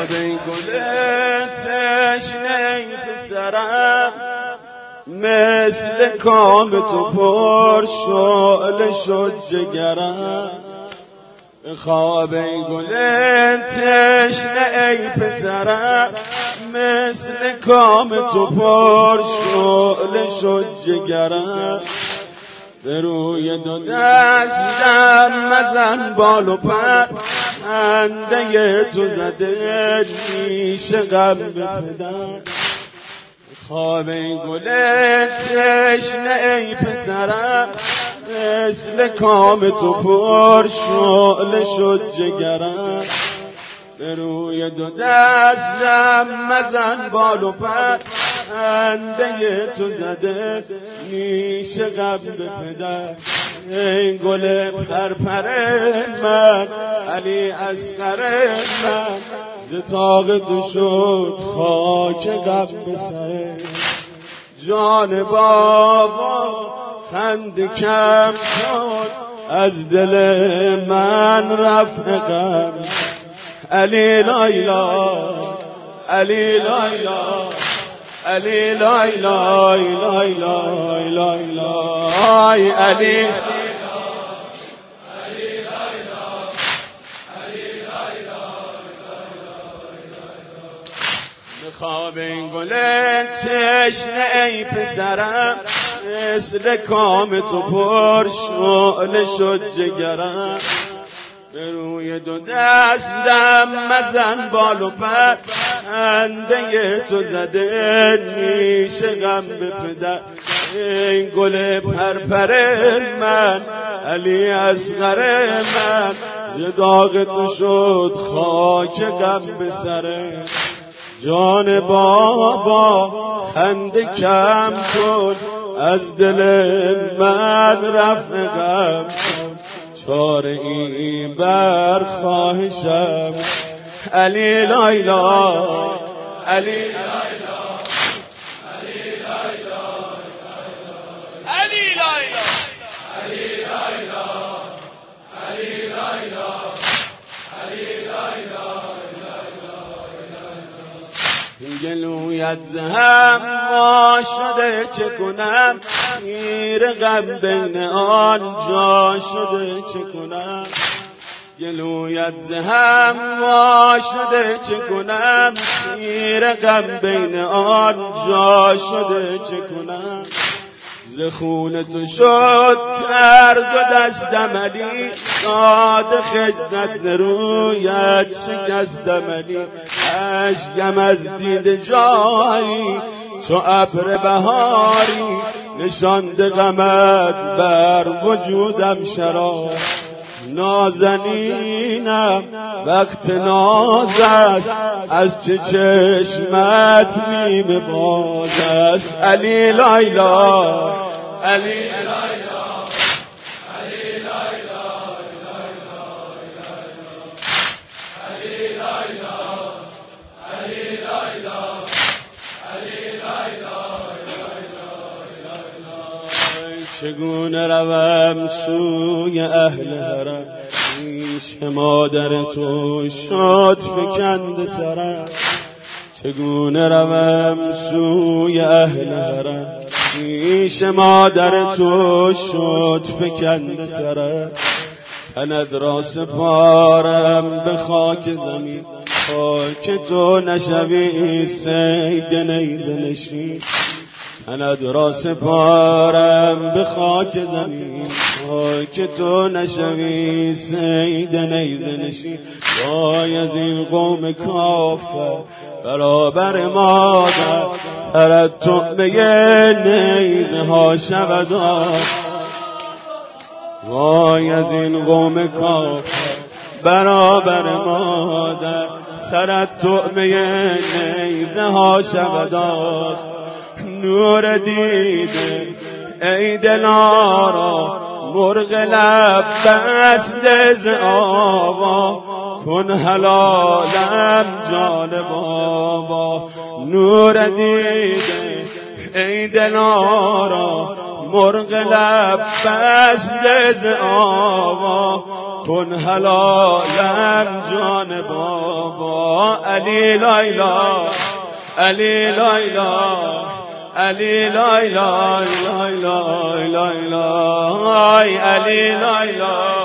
خواب این گل تشنه پسرم، مثل کام تو پر شعله شد جگرم. خواب این گل تشنه ای پسرم، مثل کام تو پر شعله شد جگرم. به روی دو دستم مزن بال و پر، خنده تو زده میشه غم به پدر. خواب این گل تشنه ای پسرم، مثل کام تو پر شعله شد جگرم. به روی دو دستم مزن بال و پر، خنده تو زده میشه غم به پدر. این گل پرپر من، علی اصغر من، ز طاق تو شد خاک غم به سر. جان بابا خنده کم کن، از دل من رفع غم. علی لایلا علی لایلا علی لایلا لایلا لایلا علی خواب این گل تشنه ای پسرم، مثل کام تو پر شعله شد جگرم. به روی دو دستم مزن بال و پر، خنده تو زده میشه غم به پدر. این گل پرپر من، علی اصغر من، ز داغ تو شد خاک غم به سره. جان بابا خنده کم کن، از دل من رفع غم کن. چاره این بر خواهشم. علی لایلا علی لایلا علی لایلا علی لایلا علی لایلا علی لایلا علی لایلا. گلویت زهم وا شده چه کنم، تیر غم بین آن جا شده چه کنم. گلویت زهم وا شده چه کنم، تیر غم بین آن جا شده چه کنم. ز خون تو شد تر دو دستم علی، داد خجلت ز رویت شکستم علی. اشکم از دید جاری چو ابر بهاری، نشانده غمت بر وجودم شرار. نازنینم وقت ناز است، از چه چشمت میم باز است. علی لایلا علی لایلا علی لایلا علی لایلا علی لایلا علی لایلا. چگونه روم سوی اهل حرم، پیش مادر تو شد فکند سرم. چگونه روم سوی اهل حرم، پیش مادر تو شد فکند سرم. تنت را سپارم به خاک زمین، خاک تو نشوی صید نیزه نشین. تنت را سپارم به خاک زمین، خاک تو نشوی صید نیزه نشین. وای از این قوم کافر برابر مادر، سرت طعمه نیزه ها شود. وای از این قوم کافر برابر مادر، سرت طعمه نیزه ها شود. نور دیده ای دلارا، مرغ لب بسته ز آوا، کن حلالم جان بابا. نور دیده ای دلارا، مرغ لب بسته ز آوا کن حلالم جان بابا. علی لایلا علی لایلا علی لایلا لایلا لایلا علی لایلا